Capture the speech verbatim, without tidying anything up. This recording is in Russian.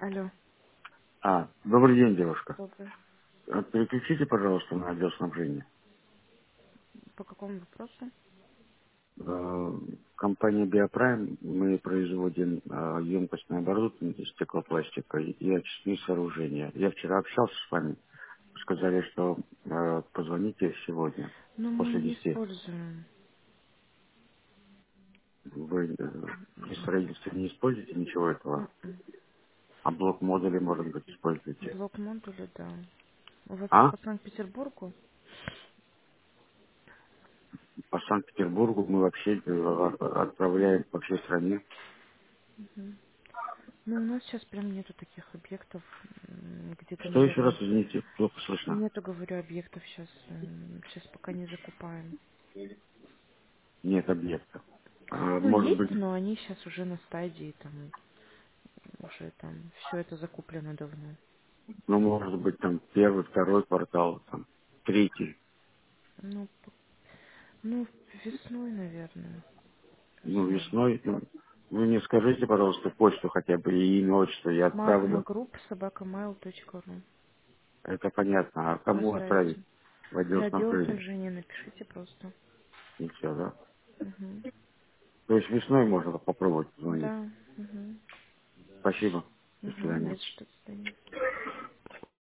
Алло, А, добрый день, девушка. добрый. Э, Переключите, пожалуйста, на отдел снабжения. По какому вопросу? Э, Компания Биопрайм, мы производим э, емкостное оборудование из стеклопластика и и очистные сооружения. Я вчера общался с вами, сказали, что э, позвоните сегодня Ну, мы после не десяти. используем. Вы э, при строительстве не используете ничего этого, М-м. а блок модули, может быть, используете. Блок модуля, да. У вас А? по Санкт-Петербургу? По Санкт-Петербургу мы вообще э, отправляем по всей стране. Мгм. Ну, у нас сейчас прям нету таких объектов. М, Где-то, Что еще раз, наверное, извините, плохо слышно. нету, говорю, объектов сейчас. Сейчас пока не закупаем. Нет объекта. А, Ну, может быть, есть, но они сейчас уже на стадии, там, уже там, все это закуплено давно. ну, может быть, там первый, второй квартал, там, третий. Ну, п- ну, весной, наверное. Ну, Весной. весной. Ну, вы мне скажите, пожалуйста, почту хотя бы и имя, отчество, я Магма отправлю. групп собака mail точка ру. Это понятно. А На кому отправить? сайте. В отдел Да, отдел снабжения. снабжения напишите просто. И все, да? Угу. То есть весной можно попробовать звонить. Да. Угу. Спасибо. До Угу. свидания. Не за что, до свидания.